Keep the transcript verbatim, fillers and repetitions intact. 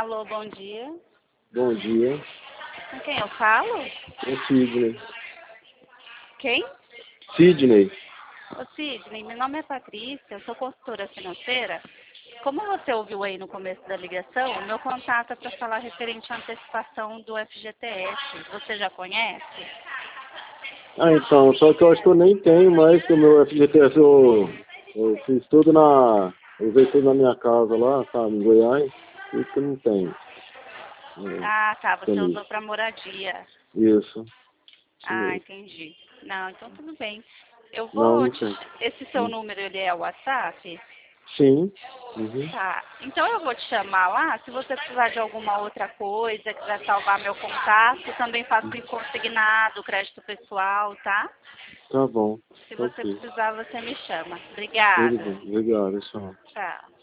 Alô, bom dia. Bom dia. Com quem eu falo? É Sidney. Quem? Sidney. Ô, Sidney, meu nome é Patrícia, eu sou consultora financeira. Como você ouviu aí no começo da ligação, o meu contato é para falar referente à antecipação do F G T S. Você já conhece? Ah, então, só que eu acho que eu nem tenho mais, que o meu F G T S eu, eu fiz tudo na... Eu usei tudo na minha casa lá, sabe, em Goiás, por isso que eu não tenho. É, Ah, tá, você comigo. usou para moradia. Isso. Isso Ah, mesmo. entendi. Não, então tudo bem. Eu Não, vou não te... tem. Esse seu Hum. número, ele é o WhatsApp? Sim. Uhum. Tá. Então eu vou te chamar lá. Se você precisar de alguma outra coisa, quiser salvar meu contato, também faço em consignado, crédito pessoal, tá? Tá bom. Se Tá você ok. precisar, você me chama. Tudo Obrigada. bem. Obrigado, tchau. Tchau.